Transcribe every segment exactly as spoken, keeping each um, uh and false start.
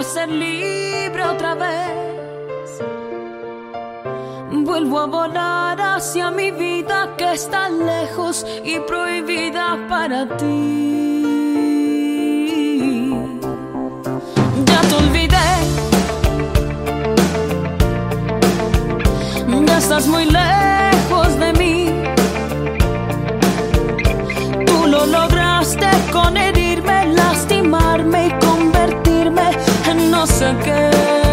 ser libre otra vez. Vuelvo a volar hacia mi vida que está lejos y prohibida para ti. Ya te olvidé, ya estás muy lejos de mí. Tú lo lograste con herirme, lastimarme y convertirme en no sé qué.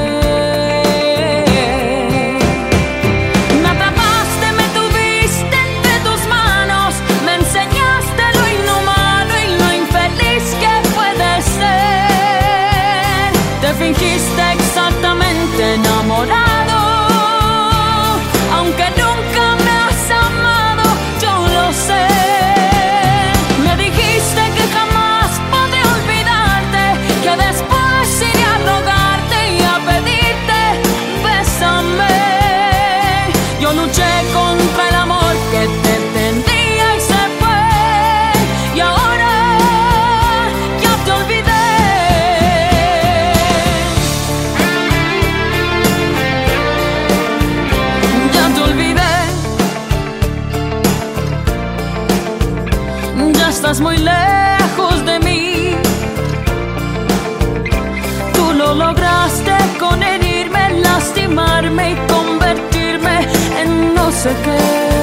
Me atrapaste, me tuviste entre tus manos, me enseñaste lo inhumano y lo infeliz que puede ser. Te fingiste exactamente enamorado, aunque nunca me has amado, yo lo sé. Me dijiste que jamás podré olvidarte, que después iré a rogarte y a pedirte, bésame. Yo luché contra el amor que te tendría y se fue, y ahora ya te olvidé. Ya te olvidé. Ya estás muy lejos de mí. Tú lo lograste con herirme, lastimarme y convertirme en no sé qué.